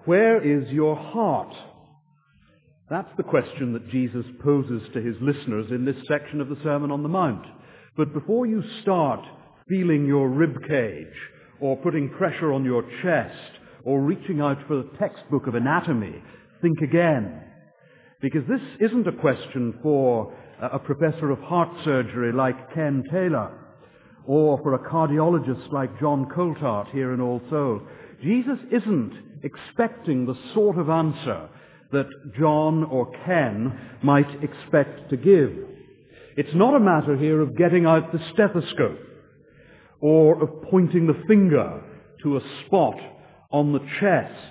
Where is your heart? That's the question that Jesus poses to his listeners in this section of the Sermon on the Mount. But before you start feeling your rib cage, or putting pressure on your chest, or reaching out for the textbook of anatomy, think again. Because this isn't a question for a professor of heart surgery like Ken Taylor, or for a cardiologist like John Coulthart here in All Souls. Jesus isn't expecting the sort of answer that John or Ken might expect to give. It's not a matter here of getting out the stethoscope or of pointing the finger to a spot on the chest.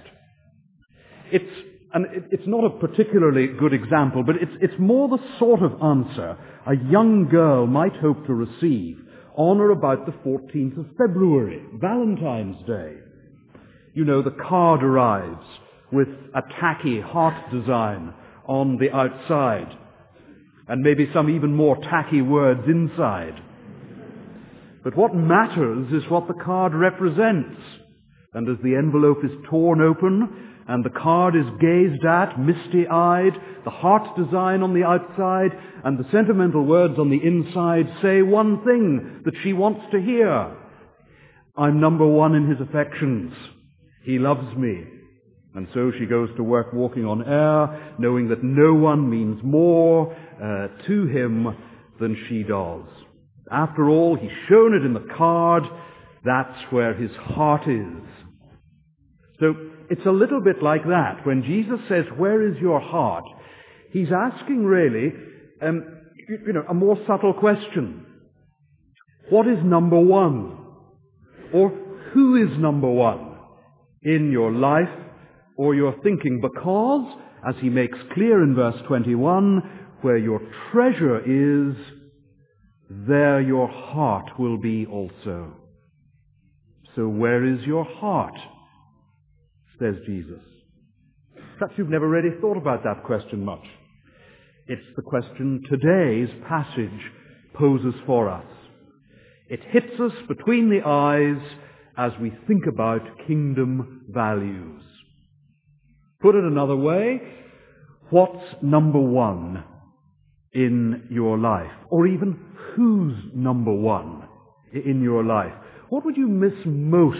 It's not a particularly good example, but it's more the sort of answer a young girl might hope to receive on or about the 14th of February, Valentine's Day. You know, the card arrives with a tacky heart design on the outside, and maybe some even more tacky words inside. But what matters is what the card represents. And as the envelope is torn open and the card is gazed at, misty-eyed, the heart design on the outside and the sentimental words on the inside say one thing that she wants to hear. I'm number one in his affections. He loves me. And so she goes to work walking on air, knowing that no one means more to him than she does. After all, he's shown it in the card. That's where his heart is. So it's a little bit like that. When Jesus says, where is your heart? He's asking really, a more subtle question. What is number one? Or who is number one in your life or your thinking? Because, as he makes clear in verse 21, where your treasure is, there your heart will be also. So where is your heart? Says Jesus. Perhaps you've never really thought about that question much. It's the question today's passage poses for us. It hits us between the eyes as we think about kingdom values. Put it another way, what's number one in your life? Or even who's number one in your life? What would you miss most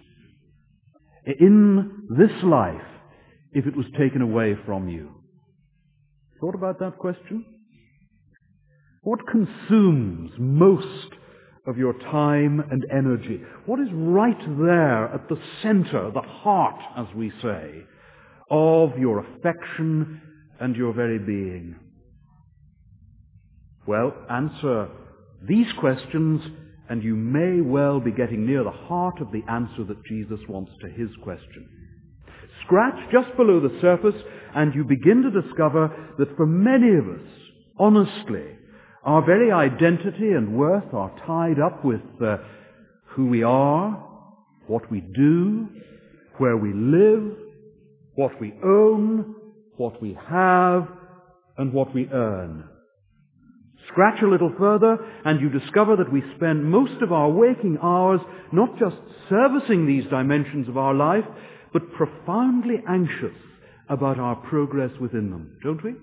in this life if it was taken away from you? Thought about that question? What consumes most of your time and energy? What is right there at the center, the heart, as we say, of your affection and your very being? Well, answer these questions, and you may well be getting near the heart of the answer that Jesus wants to his question. Scratch just below the surface, and you begin to discover that for many of us, honestly, our very identity and worth are tied up with who we are, what we do, where we live, what we own, what we have, and what we earn. Scratch a little further, and you discover that we spend most of our waking hours not just servicing these dimensions of our life, but profoundly anxious about our progress within them, don't we?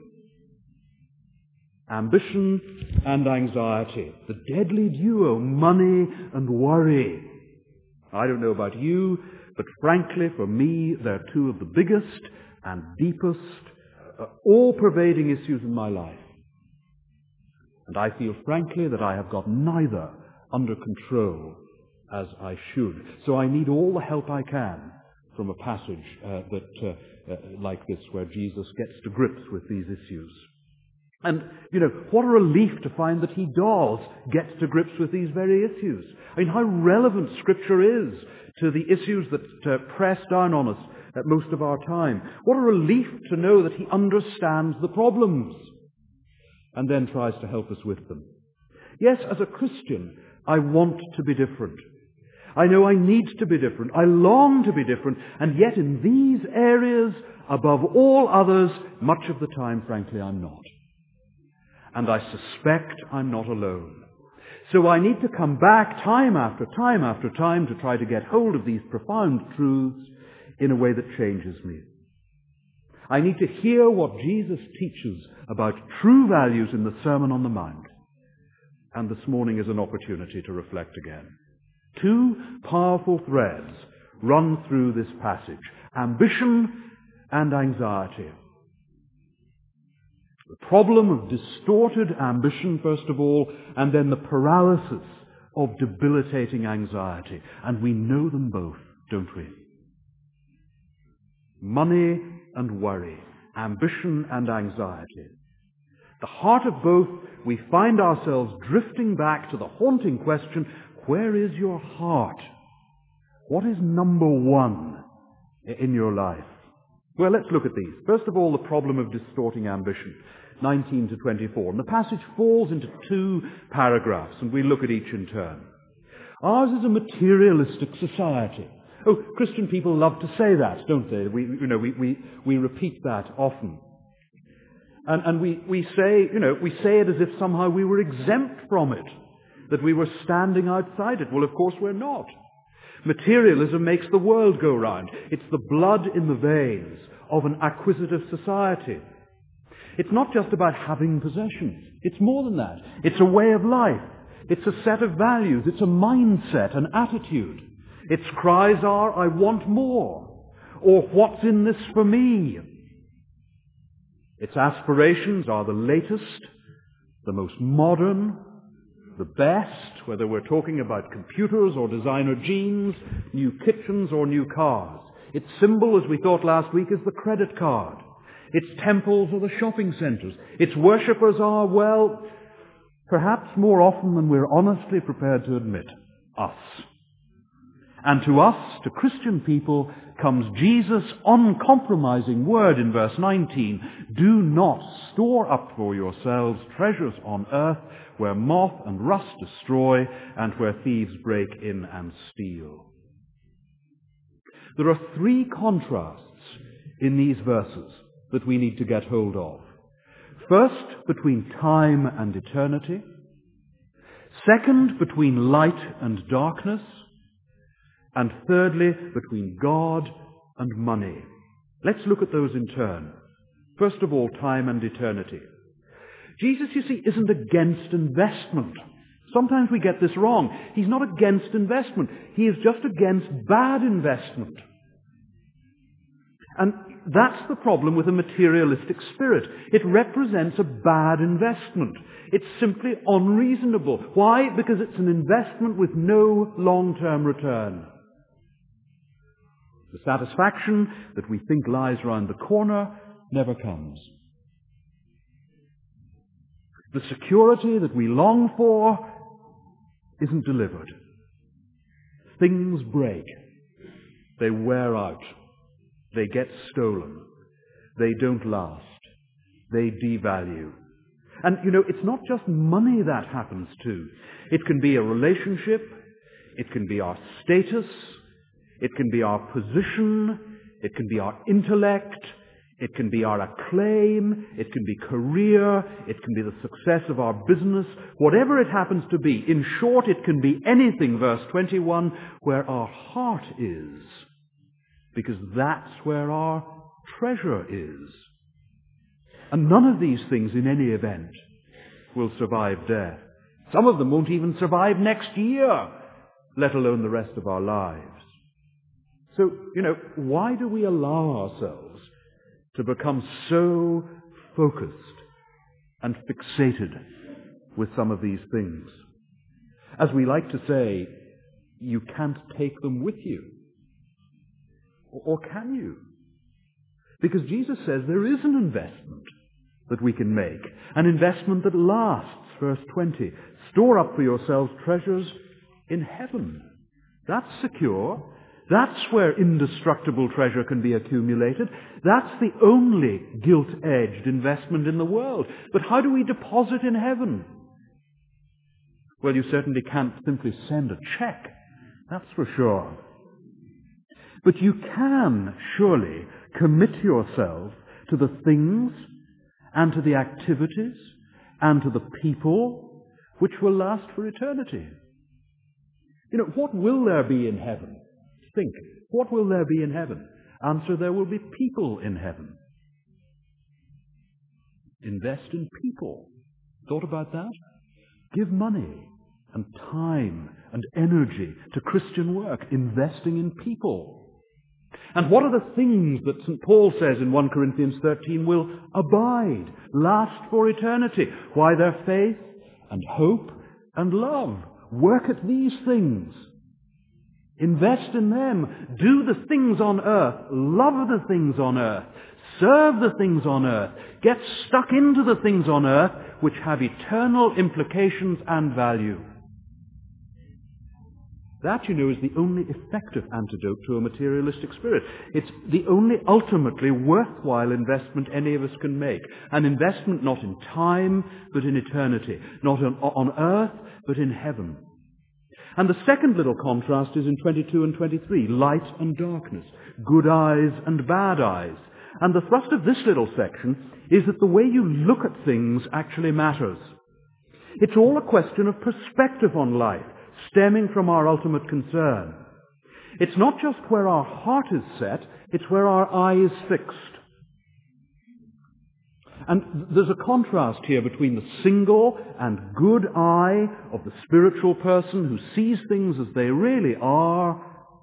Ambition and anxiety, the deadly duo, money and worry. I don't know about you, but frankly, for me, they're two of the biggest and deepest, all-pervading issues in my life. And I feel, frankly, that I have got neither under control as I should. So I need all the help I can from a passage like this, where Jesus gets to grips with these issues. And, what a relief to find that he does get to grips with these very issues. I mean, how relevant Scripture is to the issues that press down on us at most of our time. What a relief to know that he understands the problems and then tries to help us with them. Yes, as a Christian, I want to be different. I know I need to be different. I long to be different. And yet in these areas, above all others, much of the time, frankly, I'm not. And I suspect I'm not alone. So I need to come back time after time after time to try to get hold of these profound truths in a way that changes me. I need to hear what Jesus teaches about true values in the Sermon on the Mount. And this morning is an opportunity to reflect again. Two powerful threads run through this passage: ambition and anxiety. The problem of distorted ambition, first of all, and then the paralysis of debilitating anxiety. And we know them both, don't we? Money and worry, ambition and anxiety. The heart of both, we find ourselves drifting back to the haunting question, where is your heart? What is number one in your life? Well, let's look at these. First of all, the problem of distorting ambition, 19 to 24. And the passage falls into two paragraphs, and we look at each in turn. Ours is a materialistic society. Oh, Christian people love to say that, don't they? We repeat that often. And we say it as if somehow we were exempt from it, that we were standing outside it. Well, of course we're not. Materialism makes the world go round. It's the blood in the veins of an acquisitive society. It's not just about having possessions. It's more than that. It's a way of life. It's a set of values. It's a mindset, an attitude. Its cries are, I want more, or what's in this for me? Its aspirations are the latest, the most modern, the best, whether we're talking about computers or designer jeans, new kitchens or new cars. Its symbol, as we thought last week, is the credit card. Its temples are the shopping centres. Its worshippers are, well, perhaps more often than we're honestly prepared to admit, us. And to us, to Christian people, comes Jesus' uncompromising word in verse 19, do not store up for yourselves treasures on earth where moth and rust destroy and where thieves break in and steal. There are three contrasts in these verses that we need to get hold of. First, between time and eternity. Second, between light and darkness. And thirdly, between God and money. Let's look at those in turn. First of all, time and eternity. Jesus, you see, isn't against investment. Sometimes we get this wrong. He's not against investment. He is just against bad investment. And that's the problem with a materialistic spirit. It represents a bad investment. It's simply unreasonable. Why? Because it's an investment with no long-term return. The satisfaction that we think lies round the corner never comes. The security that we long for isn't delivered. Things break. They wear out. They get stolen. They don't last. They devalue. And, it's not just money that happens to. It can be a relationship. It can be our status. It can be our position. It can be our intellect. It can be our acclaim. It can be career. It can be the success of our business. Whatever it happens to be. In short, it can be anything, verse 21, where our heart is. Because that's where our treasure is. And none of these things, in any event, will survive death. Some of them won't even survive next year, let alone the rest of our lives. So, why do we allow ourselves to become so focused and fixated with some of these things? As we like to say, you can't take them with you. Or can you? Because Jesus says there is an investment that we can make. An investment that lasts. Verse 20. Store up for yourselves treasures in heaven. That's secure. That's where indestructible treasure can be accumulated. That's the only gilt-edged investment in the world. But how do we deposit in heaven? Well, you certainly can't simply send a check. That's for sure. But you can surely commit yourself to the things and to the activities and to the people which will last for eternity. What will there be in heaven? Think, what will there be in heaven? Answer, there will be people in heaven. Invest in people. Thought about that? Give money and time and energy to Christian work, investing in people. And what are the things that St. Paul says in 1 Corinthians 13 will abide, last for eternity? Why, their faith and hope and love. Work at these things. Invest in them. Do the things on earth. Love the things on earth. Serve the things on earth. Get stuck into the things on earth which have eternal implications and value. That, you know, is the only effective antidote to a materialistic spirit. It's the only ultimately worthwhile investment any of us can make. An investment not in time, but in eternity. Not on earth, but in heaven. And the second little contrast is in 22 and 23, light and darkness, good eyes and bad eyes. And the thrust of this little section is that the way you look at things actually matters. It's all a question of perspective on life, stemming from our ultimate concern. It's not just where our heart is set, it's where our eye is fixed. And there's a contrast here between the single and good eye of the spiritual person who sees things as they really are,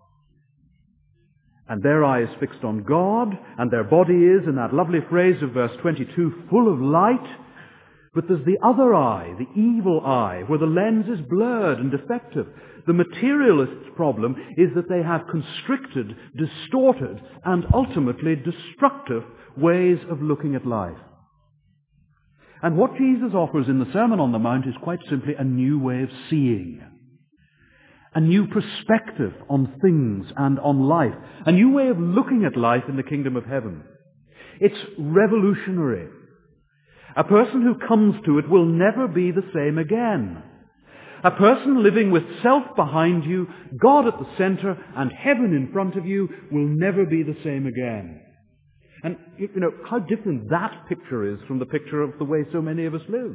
and their eye is fixed on God, and their body is, in that lovely phrase of verse 22, full of light. But there's the other eye, the evil eye, where the lens is blurred and defective. The materialist's problem is that they have constricted, distorted, and ultimately destructive ways of looking at life. And what Jesus offers in the Sermon on the Mount is quite simply a new way of seeing. A new perspective on things and on life. A new way of looking at life in the kingdom of heaven. It's revolutionary. A person who comes to it will never be the same again. A person living with self behind you, God at the center, and heaven in front of you will never be the same again. And, you know, how different that picture is from the picture of the way so many of us live.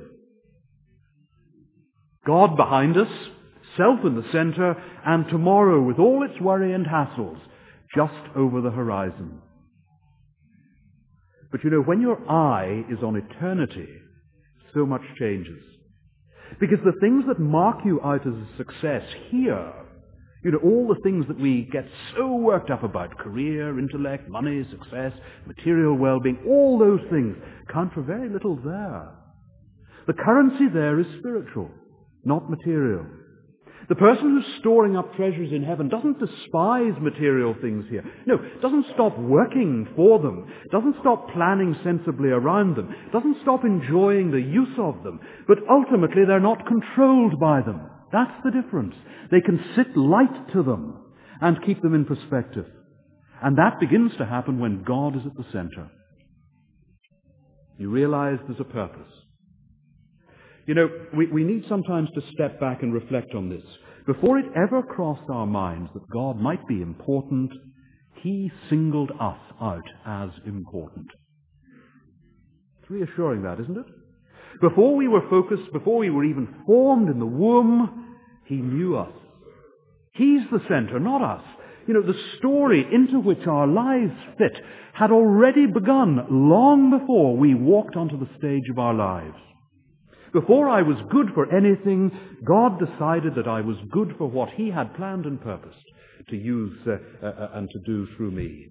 God behind us, self in the center, and tomorrow with all its worry and hassles just over the horizon. But you know, when your eye is on eternity, so much changes. Because the things that mark you out as a success here, you know, all the things that we get so worked up about, career, intellect, money, success, material well-being, all those things count for very little there. The currency there is spiritual, not material. The person who's storing up treasures in heaven doesn't despise material things here. No, doesn't stop working for them, doesn't stop planning sensibly around them, doesn't stop enjoying the use of them, but ultimately they're not controlled by them. That's the difference. They can sit light to them and keep them in perspective. And that begins to happen when God is at the center. You realize there's a purpose. You know, we need sometimes to step back and reflect on this. Before it ever crossed our minds that God might be important, He singled us out as important. It's reassuring that, isn't it? Before we were focused, before we were even formed in the womb, He knew us. He's the center, not us. You know, the story into which our lives fit had already begun long before we walked onto the stage of our lives. Before I was good for anything, God decided that I was good for what He had planned and purposed to use and to do through me.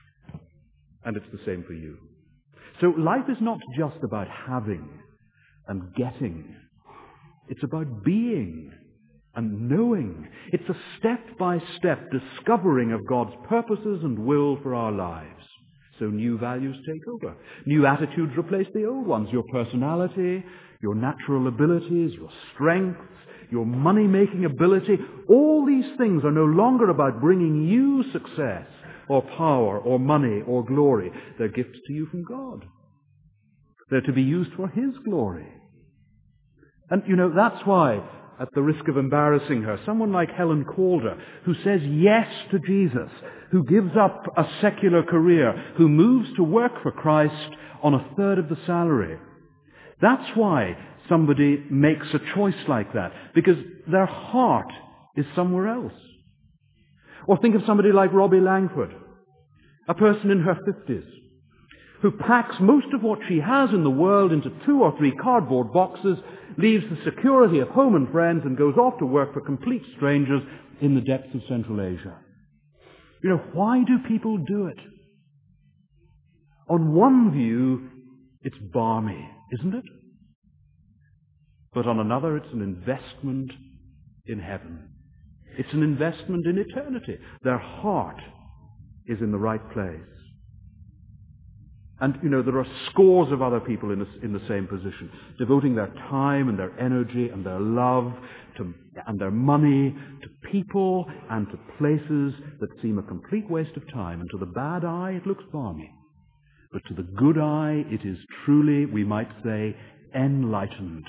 And it's the same for you. So life is not just about having and getting. It's about being and knowing. It's a step-by-step discovering of God's purposes and will for our lives. So new values take over. New attitudes replace the old ones. Your personality, your natural abilities, your strengths, your money-making ability, all these things are no longer about bringing you success or power or money or glory. They're gifts to you from God. They're to be used for His glory. And, you know, that's why, at the risk of embarrassing her, someone like Helen Calder, who says yes to Jesus, who gives up a secular career, who moves to work for Christ on a third of the salary. That's why somebody makes a choice like that, because their heart is somewhere else. Or think of somebody like Robbie Langford, a person in her 50s, who packs most of what she has in the world into 2 or 3 cardboard boxes, leaves the security of home and friends, and goes off to work for complete strangers in the depths of Central Asia. Why do people do it? On one view, it's balmy, isn't it? But on another, it's an investment in heaven. It's an investment in eternity. Their heart is in the right place. And, there are scores of other people in the same position, devoting their time and their energy and their love and their money to people and to places that seem a complete waste of time. And to the bad eye, it looks balmy. But to the good eye, it is truly, we might say, enlightened.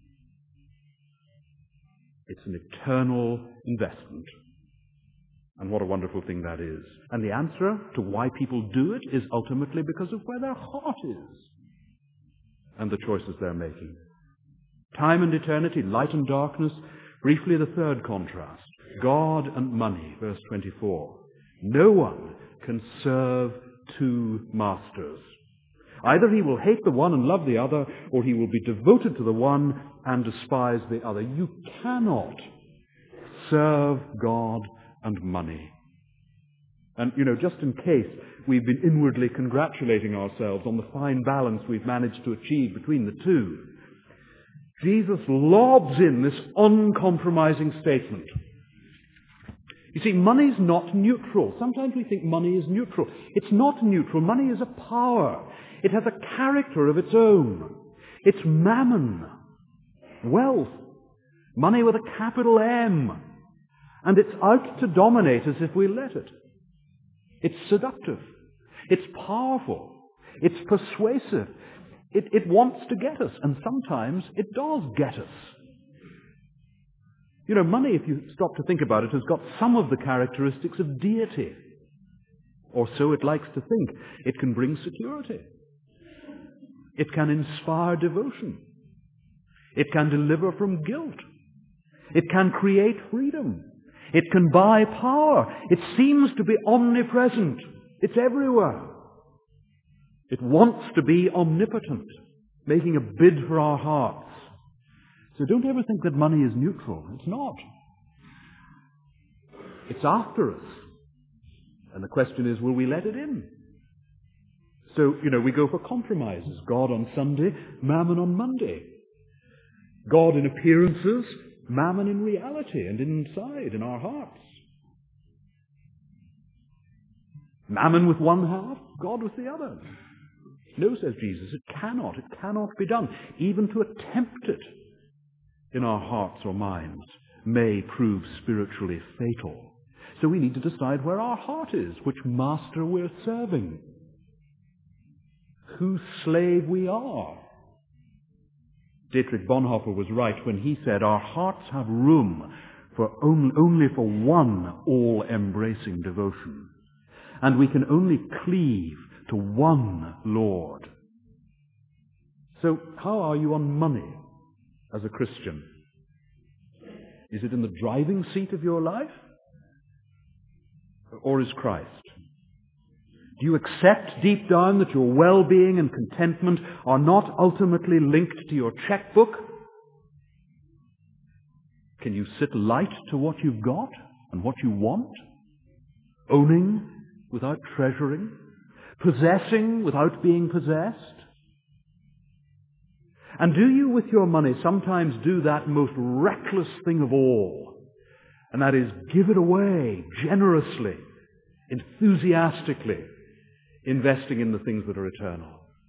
It's an eternal investment. And what a wonderful thing that is. And the answer to why people do it is ultimately because of where their heart is and the choices they're making. Time and eternity, light and darkness. Briefly, the third contrast. God and money, verse 24. No one can serve 2 masters. Either he will hate the one and love the other, or he will be devoted to the one and despise the other. You cannot serve God and money. And, just in case we've been inwardly congratulating ourselves on the fine balance we've managed to achieve between the two, Jesus lobs in this uncompromising statement. You see, money's not neutral. Sometimes we think money is neutral. It's not neutral. Money is a power. It has a character of its own. It's mammon, wealth, money with a capital M. And it's out to dominate us if we let it. It's seductive. It's powerful. It's persuasive. It wants to get us, and sometimes it does get us. Money, if you stop to think about it, has got some of the characteristics of deity. Or so it likes to think. It can bring security. It can inspire devotion. It can deliver from guilt. It can create freedom. It can buy power. It seems to be omnipresent. It's everywhere. It wants to be omnipotent, making a bid for our hearts. So don't ever think that money is neutral. It's not. It's after us. And the question is, will we let it in? So, we go for compromises. God on Sunday, mammon on Monday. God in appearances, mammon in reality and inside in our hearts. Mammon with one half, God with the other. No, says Jesus, it cannot be done. Even to attempt it in our hearts or minds may prove spiritually fatal. So we need to decide where our heart is, which master we're serving, whose slave we are. Dietrich Bonhoeffer was right when he said, our hearts have room for only for one all-embracing devotion. And we can only cleave to one Lord. So how are you on money as a Christian? Is it in the driving seat of your life? Or is Christ? Do you accept deep down that your well-being and contentment are not ultimately linked to your checkbook? Can you sit light to what you've got and what you want? Owning without treasuring? Possessing without being possessed? And do you with your money sometimes do that most reckless thing of all? And that is give it away generously, enthusiastically, investing in the things that are eternal.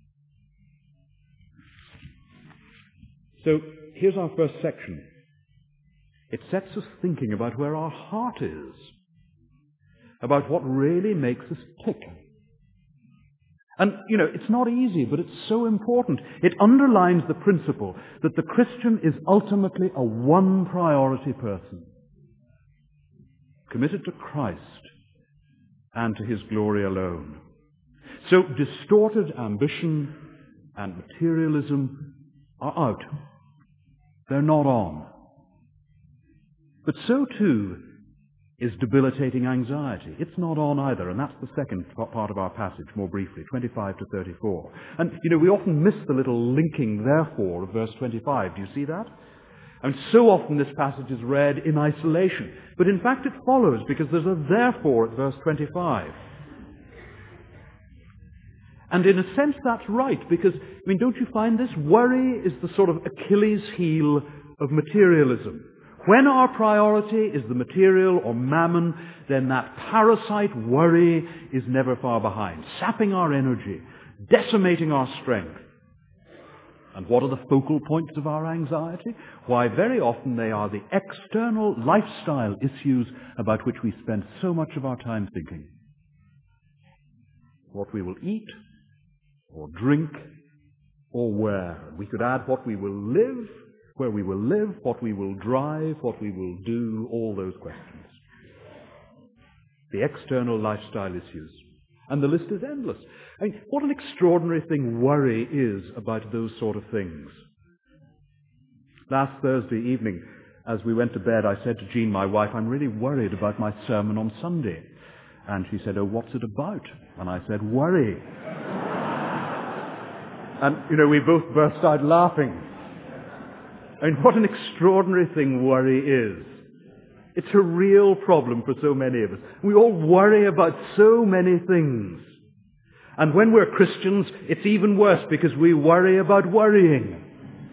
So here's our first section. It sets us thinking about where our heart is, about what really makes us tick. And, it's not easy, but it's so important. It underlines the principle that the Christian is ultimately a one-priority person, committed to Christ and to His glory alone. So distorted ambition and materialism are out. They're not on. But so too is debilitating anxiety. It's not on either, and that's the second part of our passage, more briefly, 25 to 34. And, we often miss the little linking therefore of verse 25. Do you see that? And so often this passage is read in isolation. But in fact it follows, because there's a therefore at verse 25. And in a sense that's right, because, don't you find this? Worry is the sort of Achilles heel of materialism. When our priority is the material or mammon, then that parasite worry is never far behind, sapping our energy, decimating our strength. And what are the focal points of our anxiety? Why, very often they are the external lifestyle issues about which we spend so much of our time thinking. What we will eat, or drink, or where. We could add what we will live, where we will live, what we will drive, what we will do, all those questions. The external lifestyle issues. And the list is endless. What an extraordinary thing worry is about those sort of things. Last Thursday evening, as we went to bed, I said to Jean, my wife, I'm really worried about my sermon on Sunday. And she said, oh, what's it about? And I said, worry. And, we both burst out laughing. What an extraordinary thing worry is. It's a real problem for so many of us. We all worry about so many things. And when we're Christians, it's even worse because we worry about worrying.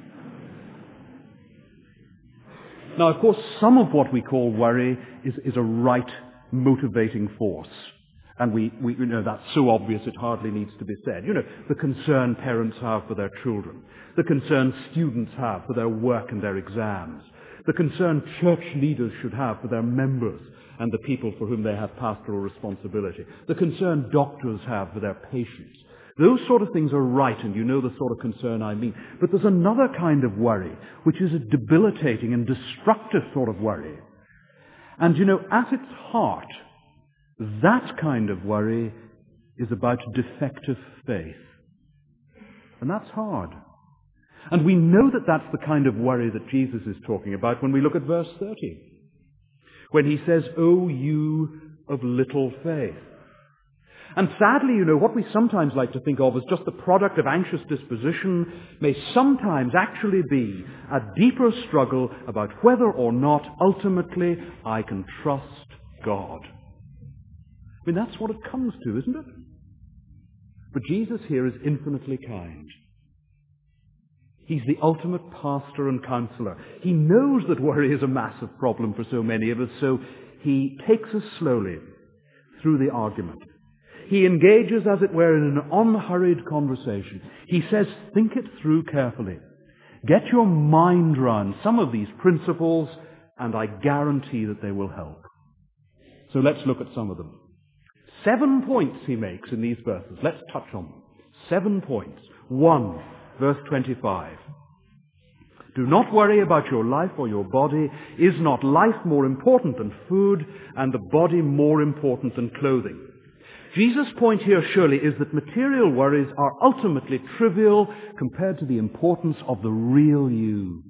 Now, of course, some of what we call worry is a right motivating force. And we that's so obvious it hardly needs to be said. The concern parents have for their children. The concern students have for their work and their exams. The concern church leaders should have for their members and the people for whom they have pastoral responsibility. The concern doctors have for their patients. Those sort of things are right, and the sort of concern I mean. But there's another kind of worry, which is a debilitating and destructive sort of worry. And at its heart, that kind of worry is about defective faith. And that's hard. And we know that that's the kind of worry that Jesus is talking about when we look at verse 30. When he says, "O you of little faith." And sadly, what we sometimes like to think of as just the product of anxious disposition may sometimes actually be a deeper struggle about whether or not ultimately I can trust God. That's what it comes to, isn't it? But Jesus here is infinitely kind. He's the ultimate pastor and counselor. He knows that worry is a massive problem for so many of us, so he takes us slowly through the argument. He engages, as it were, in an unhurried conversation. He says, think it through carefully. Get your mind round some of these principles, and I guarantee that they will help. So let's look at some of them. 7 points he makes in these verses. Let's touch on them. 7 points. 1, verse 25. Do not worry about your life or your body. Is not life more important than food, and the body more important than clothing? Jesus' point here surely is that material worries are ultimately trivial compared to the importance of the real you.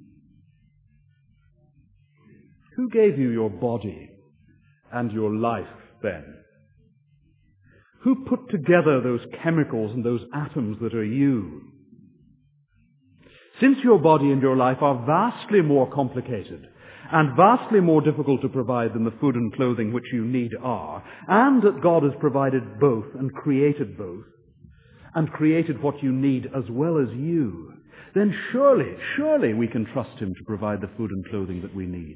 Who gave you your body and your life then? Who put together those chemicals and those atoms that are you? Since your body and your life are vastly more complicated and vastly more difficult to provide than the food and clothing which you need are, and that God has provided both and created what you need as well as you, then surely we can trust him to provide the food and clothing that we need.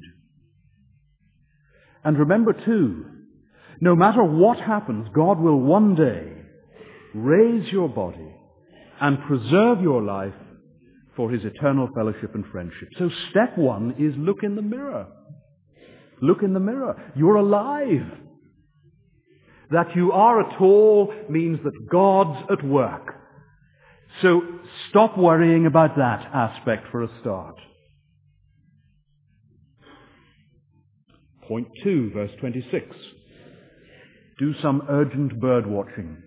And remember too, no matter what happens, God will one day raise your body and preserve your life for his eternal fellowship and friendship. So step 1 is look in the mirror. Look in the mirror. You're alive. That you are at all means that God's at work. So stop worrying about that aspect for a start. Point 2, verse 26. Do some urgent bird watching.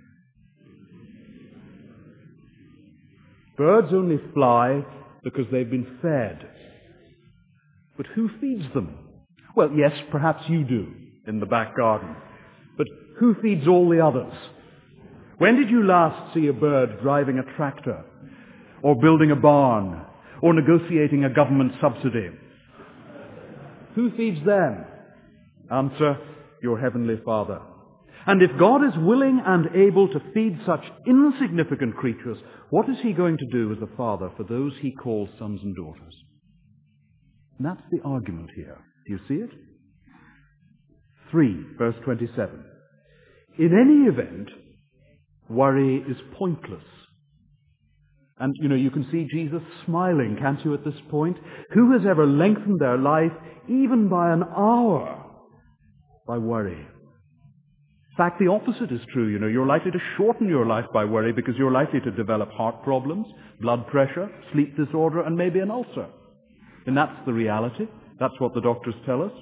Birds only fly because they've been fed. But who feeds them? Well, yes, perhaps you do. in the back garden. But who feeds all the others? When did you last see a bird driving a tractor, or building a barn, or negotiating a government subsidy? Who feeds them? Answer, your heavenly Father. And if God is willing and able to feed such insignificant creatures, what is he going to do as a father for those he calls sons and daughters? And that's the argument here. Do you see it? 3, verse 27. In any event, worry is pointless. And, you can see Jesus smiling, can't you, at this point? Who has ever lengthened their life, even by an hour, by worry? In fact, the opposite is true. You're likely to shorten your life by worry because you're likely to develop heart problems, blood pressure, sleep disorder, and maybe an ulcer. And that's the reality. That's what the doctors tell us.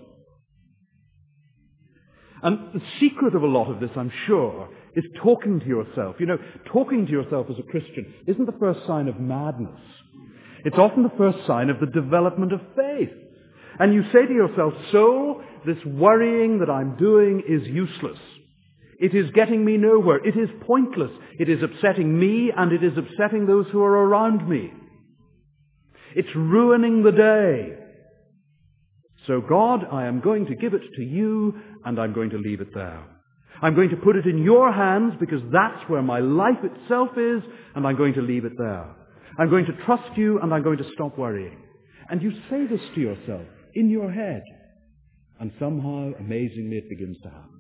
And the secret of a lot of this, I'm sure, is talking to yourself. Talking to yourself as a Christian isn't the first sign of madness. It's often the first sign of the development of faith. And you say to yourself, so this worrying that I'm doing is useless. It is getting me nowhere. It is pointless. It is upsetting me and it is upsetting those who are around me. It's ruining the day. So God, I am going to give it to you and I'm going to leave it there. I'm going to put it in your hands because that's where my life itself is, and I'm going to leave it there. I'm going to trust you and I'm going to stop worrying. And you say this to yourself in your head, and somehow, amazingly, it begins to happen.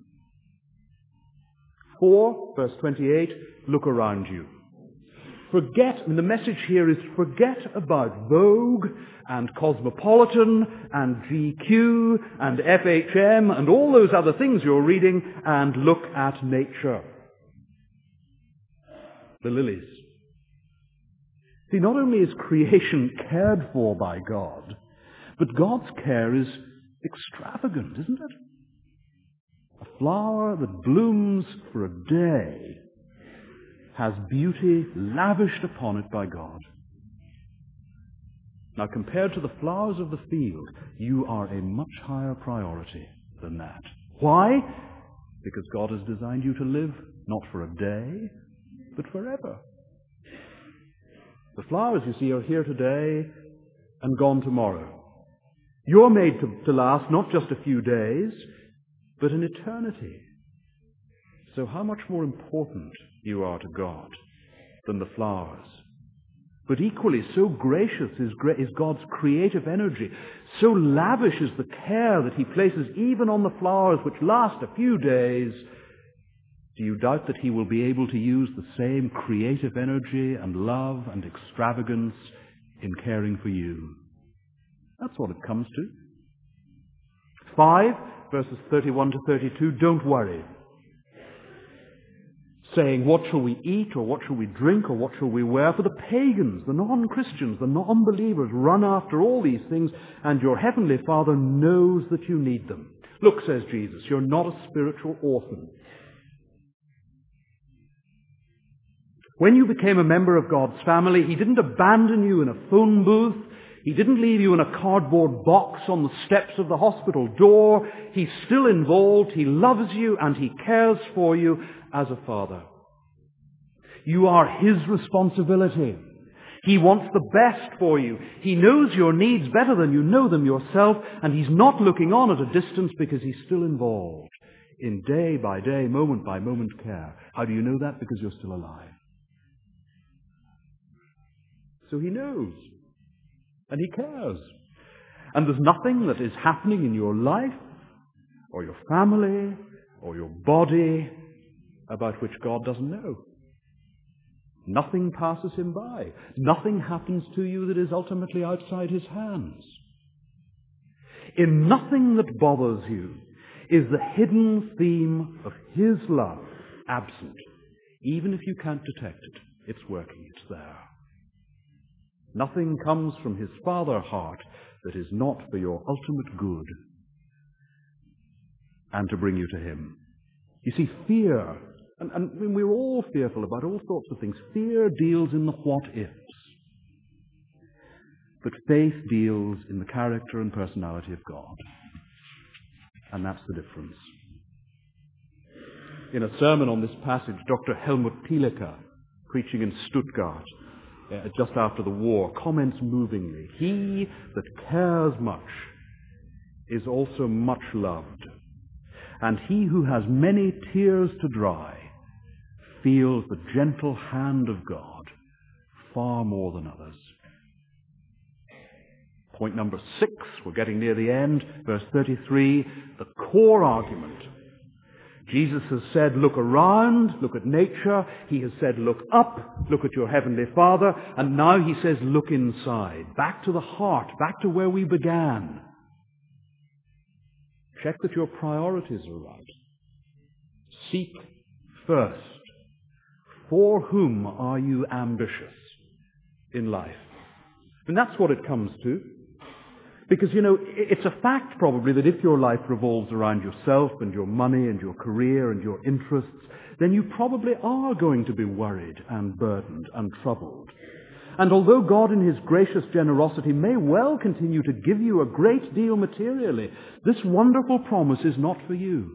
4, verse 28, look around you. The message here is forget about Vogue and Cosmopolitan and GQ and FHM and all those other things you're reading and look at nature. The lilies. See, not only is creation cared for by God, but God's care is extravagant, isn't it? A flower that blooms for a day has beauty lavished upon it by God. Now, compared to the flowers of the field, you are a much higher priority than that. Why? Because God has designed you to live not for a day, but forever. The flowers, you see, are here today and gone tomorrow. You're made to last not just a few days, but an eternity. So how much more important you are to God than the flowers. But equally, so gracious is God's creative energy. So lavish is the care that he places even on the flowers which last a few days. Do you doubt that he will be able to use the same creative energy and love and extravagance in caring for you? That's what it comes to. 5, verses 31 to 32, don't worry. Saying, what shall we eat, or what shall we drink, or what shall we wear? For the pagans, the non-Christians, the non-believers run after all these things, and your heavenly Father knows that you need them. Look, says Jesus, you're not a spiritual orphan. When you became a member of God's family, he didn't abandon you in a phone booth. He didn't leave you in a cardboard box on the steps of the hospital door. He's still involved. He loves you and he cares for you as a father. You are his responsibility. He wants the best for you. He knows your needs better than you know them yourself, and he's not looking on at a distance because he's still involved in day by day, moment by moment care. How do you know that? Because you're still alive. So he knows. And he cares. And there's nothing that is happening in your life, or your family, or your body, about which God doesn't know. Nothing passes him by. Nothing happens to you that is ultimately outside his hands. In nothing that bothers you is the hidden theme of his love absent. Even if you can't detect it, it's working, it's there. Nothing comes from his Father heart that is not for your ultimate good and to bring you to him. You see, fear, and we're all fearful about all sorts of things. Fear deals in the what-ifs. But faith deals in the character and personality of God. And that's the difference. in a sermon on this passage, Dr. Helmut Pielicke, preaching in Stuttgart just after the war, comments movingly, "He that cares much is also much loved, and he who has many tears to dry feels the gentle hand of God far more than others." Point number 6, we're getting near the end, verse 33, the core argument. Jesus has said, look around, look at nature. He has said, look up, look at your heavenly Father. And now he says, look inside, back to the heart, back to where we began. Check that your priorities are right. Seek first. For whom are you ambitious in life? And that's what it comes to. Because, it's a fact probably that if your life revolves around yourself and your money and your career and your interests, then you probably are going to be worried and burdened and troubled. And although God in his gracious generosity may well continue to give you a great deal materially, this wonderful promise is not for you.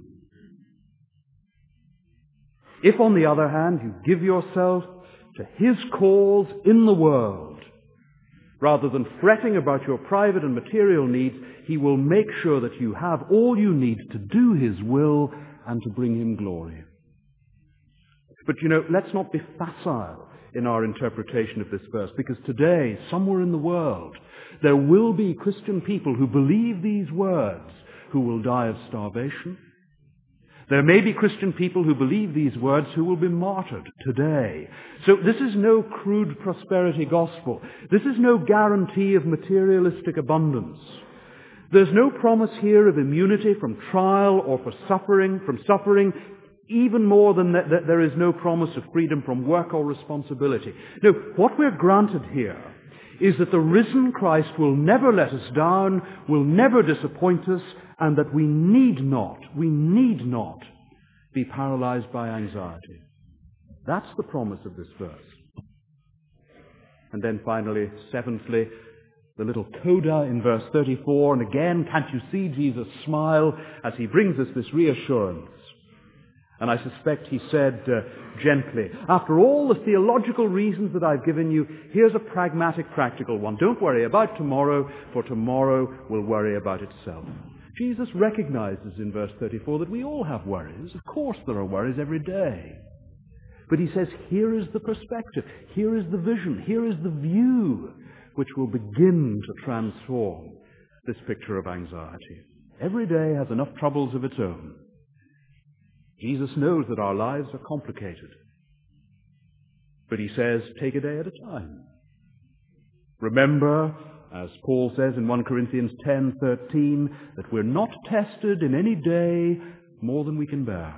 If, on the other hand, you give yourself to his cause in the world, rather than fretting about your private and material needs, he will make sure that you have all you need to do his will and to bring him glory. But let's not be facile in our interpretation of this verse, because today, somewhere in the world, there will be Christian people who believe these words who will die of starvation. There may be Christian people who believe these words who will be martyred today. So this is no crude prosperity gospel. This is no guarantee of materialistic abundance. There's no promise here of immunity from trial or from suffering, even more than that there is no promise of freedom from work or responsibility. No, what we're granted here is that the risen Christ will never let us down, will never disappoint us, and that we need not be paralyzed by anxiety. That's the promise of this verse. And then finally, seventhly, the little coda in verse 34, and again, can't you see Jesus smile as he brings us this reassurance? And I suspect he said gently, after all the theological reasons that I've given you, here's a pragmatic, practical one. Don't worry about tomorrow, for tomorrow will worry about itself. Jesus recognizes in verse 34 that we all have worries. Of course there are worries every day. But he says, here is the perspective, here is the vision, here is the view which will begin to transform this picture of anxiety. Every day has enough troubles of its own. Jesus knows that our lives are complicated. But he says, take a day at a time. Remember, as Paul says in 1 Corinthians 10:13, that we're not tested in any day more than we can bear.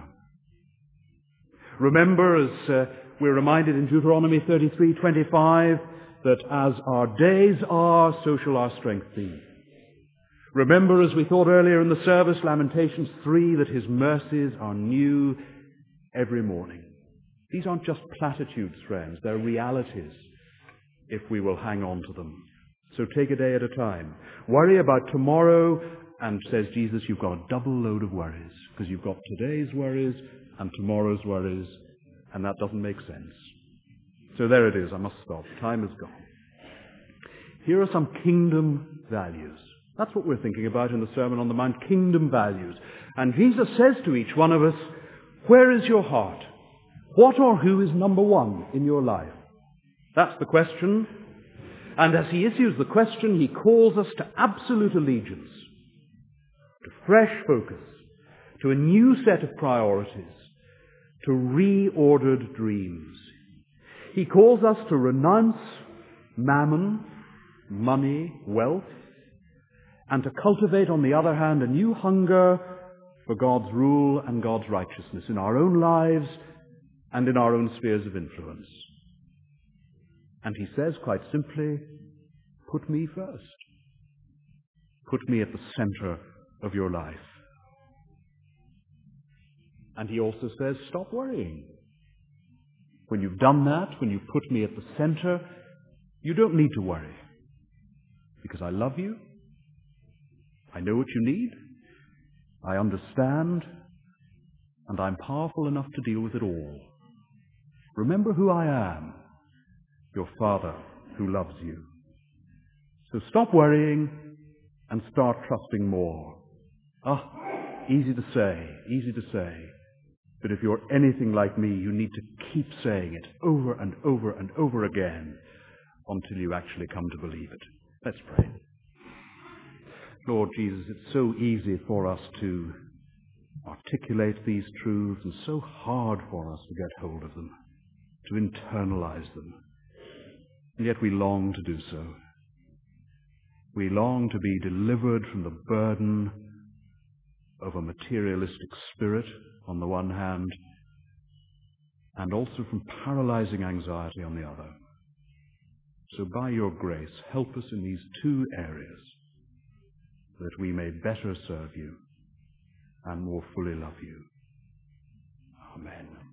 Remember, as we're reminded in Deuteronomy 33:25, that as our days are, so shall our strength be. Remember, as we thought earlier in the service, Lamentations 3, that his mercies are new every morning. These aren't just platitudes, friends. They're realities, if we will hang on to them. So take a day at a time. Worry about tomorrow, and says Jesus, you've got a double load of worries, because you've got today's worries and tomorrow's worries, and that doesn't make sense. So there it is. I must stop. Time is gone. Here are some kingdom values. That's what we're thinking about in the Sermon on the Mount, kingdom values. And Jesus says to each one of us, where is your heart? What or who is number one in your life? That's the question. And as he issues the question, he calls us to absolute allegiance, to fresh focus, to a new set of priorities, to reordered dreams. He calls us to renounce mammon, money, wealth, and to cultivate, on the other hand, a new hunger for God's rule and God's righteousness in our own lives and in our own spheres of influence. And he says quite simply, put me first. Put me at the center of your life. And he also says, stop worrying. When you've done that, when you've put me at the center, you don't need to worry. Because I love you. I know what you need. I understand. and I'm powerful enough to deal with it all. Remember who I am, your Father who loves you. So stop worrying and start trusting more. Easy to say. But if you're anything like me, you need to keep saying it over and over and over again until you actually come to believe it. Let's pray. Lord Jesus, it's so easy for us to articulate these truths and so hard for us to get hold of them, to internalize them. And yet we long to do so. We long to be delivered from the burden of a materialistic spirit on the one hand, and also from paralyzing anxiety on the other. So by your grace, help us in these two areas, that we may better serve you and more fully love you. Amen.